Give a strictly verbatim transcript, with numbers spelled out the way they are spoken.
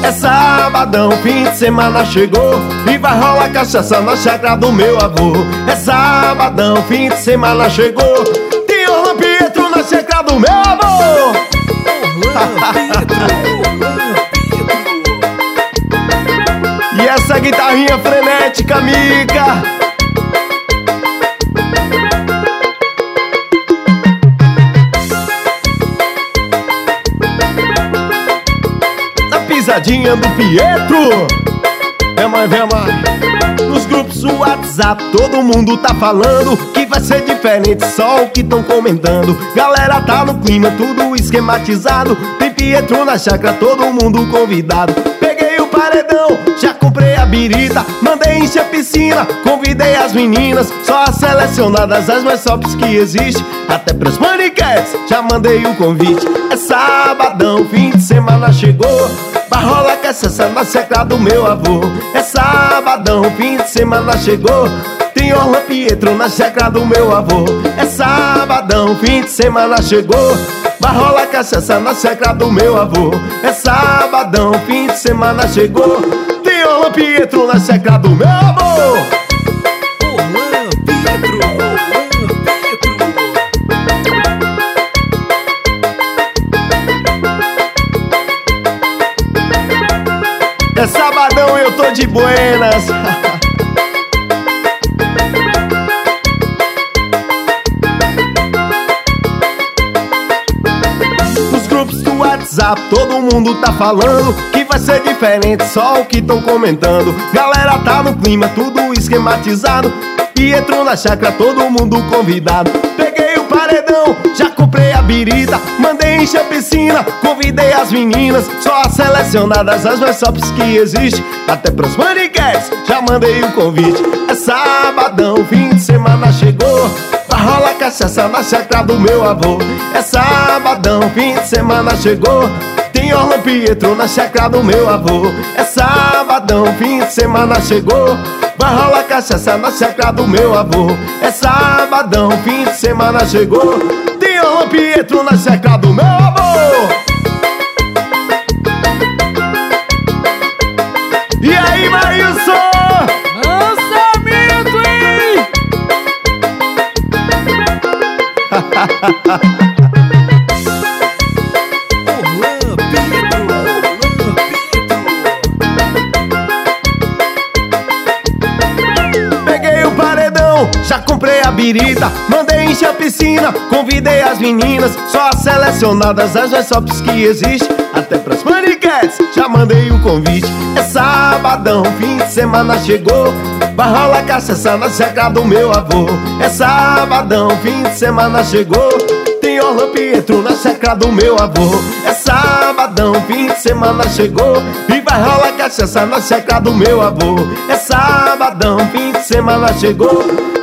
É sabadão, fim de semana chegou e vai rolar cachaça na chácara do meu avô. É sabadão, fim de semana chegou, tem Orlando Pietro na chácara do meu avô. E essa guitarrinha frenética, amiga. Pisadinha do Pietro. Vem mãe, vem mãe. Nos grupos do WhatsApp todo mundo tá falando que vai ser diferente, só o que tão comentando. Galera tá no clima, tudo esquematizado. Tem Pietro na chácara, todo mundo convidado. Peguei o paredão, já comprei a birita, mandei encher a piscina, convidei as meninas, só as selecionadas, as mais tops que existe. Até pras maniquetes, já mandei o convite. É sabadão, fim de semana chegou, vai rolar cachaça na chácara do meu avô. É sabadão, fim de semana chegou, tem Orlando Pietro na chácara do meu avô. É sabadão, fim de semana chegou, vai rolar cachaça na chácara do meu avô. É sabadão, fim de semana chegou, tem Orlando Pietro na chácara do meu avô. Orlando Pietro, Orlando Pietro. É sabadão e eu tô de buenas. Nos grupos do WhatsApp todo mundo tá falando que vai ser diferente, só o que tão comentando. Galera tá no clima, tudo esquematizado. Pietro na chácara, todo mundo convidado. Peguei o paredão, já comprei a birita, mandei encher a piscina, convidei as meninas, só as selecionadas, as mais tops que existe. Até pras maniquetes, já mandei o convite. É sabadão, fim de semana chegou, vai rolar cachaça na chácara do meu avô. É sabadão, fim de semana chegou, tem Orlando Pietro na chácara do meu avô. É sabadão, fim de semana chegou, vai rolar cachaça na chácara do meu avô. É sabadão, fim de semana chegou, tem Orlando Pietro na chácara do meu avô. E aí, Maílson? Lançamento, hein? Orlando Pietro, Orlando Pietro. Peguei o paredão, já comprei a birita, mandei encher a piscina, convidei as meninas, só as selecionadas, as mais tops que existe. Até pras maniquetes, já mandei o convite. É sabadão, fim de semana chegou, vai rolar cachaça na chácara do meu avô. É sabadão, fim de semana chegou, tem Orlando Pietro na chácara do meu avô. É sabadão, fim de semana chegou, e vai rolar cachaça na chácara do meu avô. É sabadão, fim de semana chegou,